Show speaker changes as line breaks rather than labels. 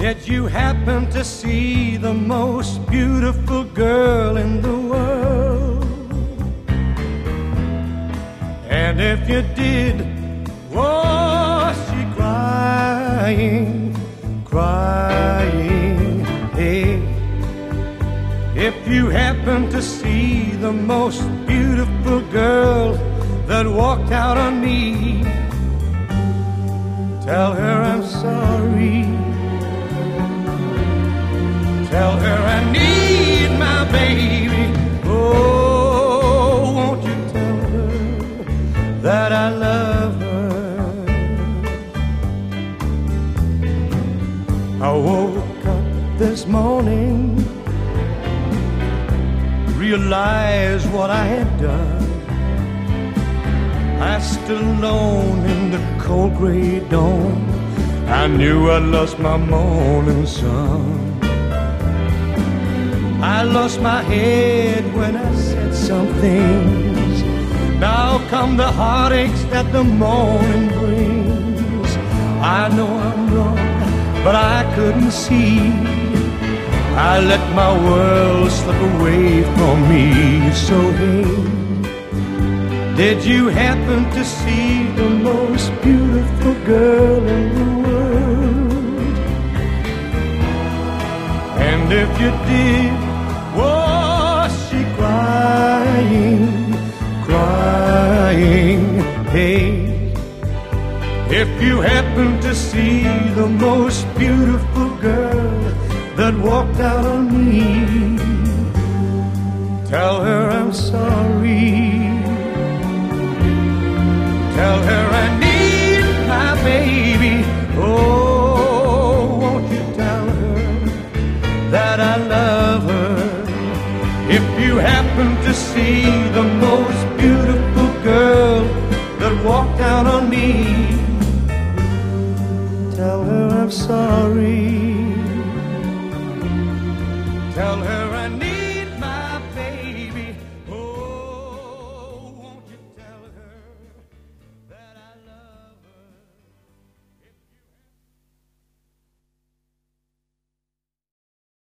Did you happen to see the most beautiful girl in the world? And if you did, was she crying, crying? Hey, if you happen to see the most beautiful girl that walked out on me, tell her I'm sorry. Tell her I need my baby. Oh, won't you tell her that I love her? I woke up this morning, realized what I had done. I stood alone in the cold gray dawn. I knew I'd lost my morning sun. I lost my head when I said some things. Now come the heartaches that the morning brings. I know I'm wrong, but I couldn't see. I let my world slip away from me. So hey, did you happen to see the most beautiful girl in the world? And if you did, was she crying, crying? Hey, if you happen to see the most beautiful girl that walked out on me, tell her I'm sorry. Tell her I need my baby. Oh, won't you tell her that I love her? If you happen to see the most beautiful girl that walked out on me, tell her I'm sorry. Tell her I need